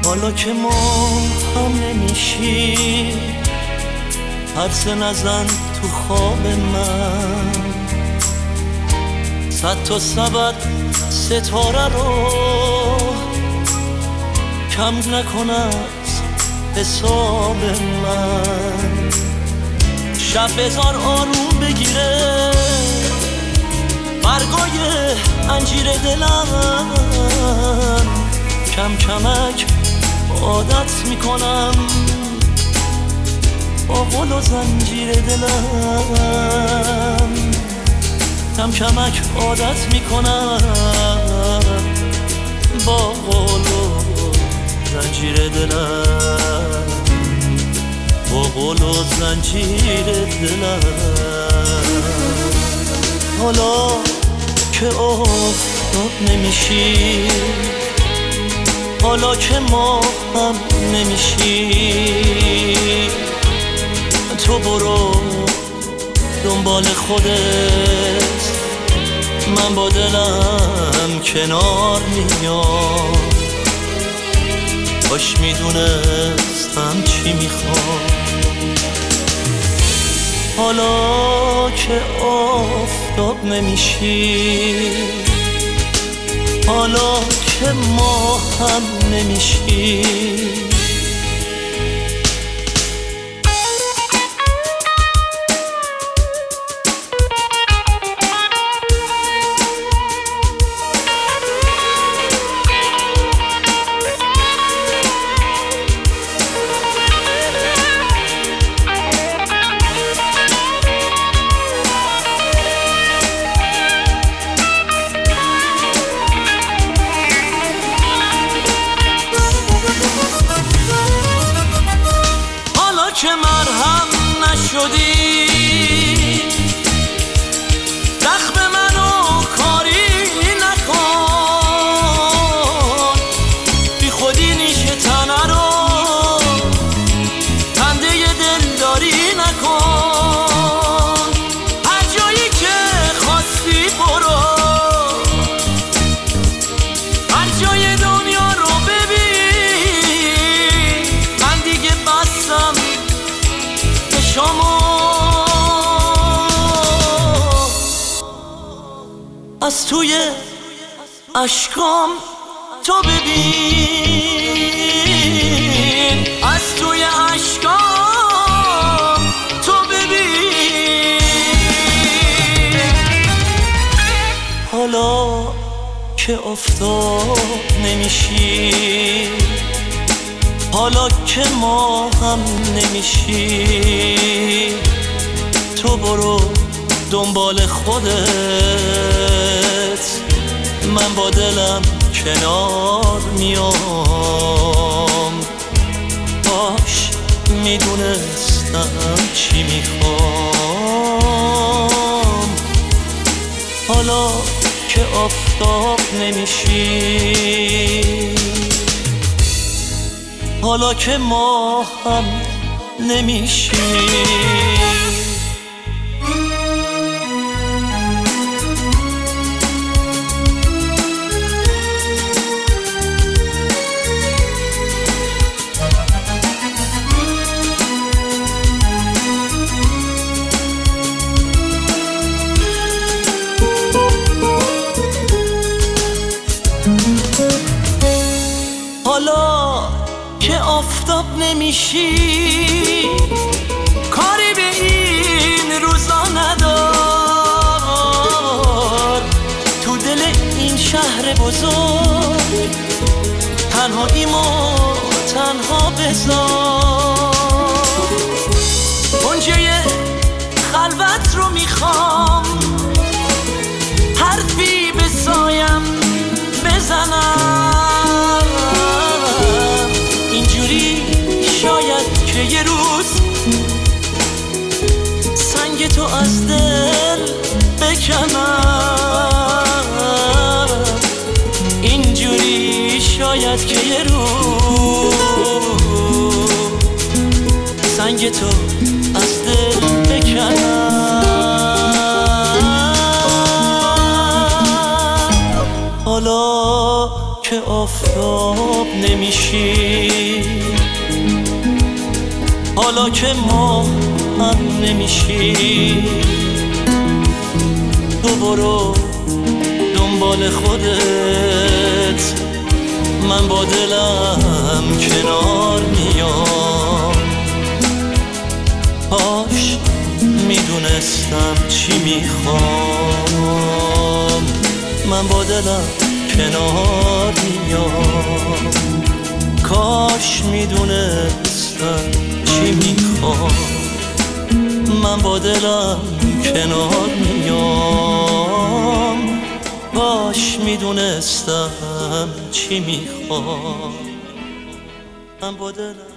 حالا که ما هم نمیشی، حدس نزن تو خواب من. 100 تا سبد ستاره رو کم نکن از حساب من. شب بذار آروم بگیره برگای انجیر دلم، کم کمک عادت میکنم با قل و زنجیر دلم. کم کمک عادت میکنم با قل و زنجیر دلم، با قل و زنجیر دلم. حالا که افتاد نمیشی، حالا که ما هم نمیشی، تو برو دنبال خودت، من با دلم کنار میام. باش میدونستم چی میخوام. حالا که آفتاب نمیشی، حالا که ما هم نمیشی، که مرهم نشدی، زخم منو کاری نکن. بی خودی نیشه تنه رو خنده دلداری نکن. هر جایی که خواستی برو، هر جای دنیا رو ببین. من دیگه بستم شما از توی اشکام تو ببین، از توی اشکام تو ببین. حالا که افتاد نمیشی، حالا که ما هم نمیشی، تو برو دنبال خودت، من با دلم کنار میام. باش میدونستم چی میخوام. حالا که آفتاب نمیشی، حالا که ما هم نمیشی. حالا که آفتاب نمیشی، کاری به این روزا ندار. تو دل این شهر بزرگ تنهاییمو تنها بذار. اونجای خلوت رو میخوام حرفی به سایم بزنم. اینجوری شاید که یه روز سنگ تو از دل بکنم. اینجوری شاید که یه روز سنگ تو از دل بکنم. حالا که آفتاب نمیشی، حالا که ما هم نمیشی، تو برو دنبال خودت، من با دلم کنار میام. کاش میدونستم چی میخوام، من با دلم کنار میام. کاش میدونستم چی میخوام، من با دلم کنار میام. کاش میدونستم چی میخوام، من با دلم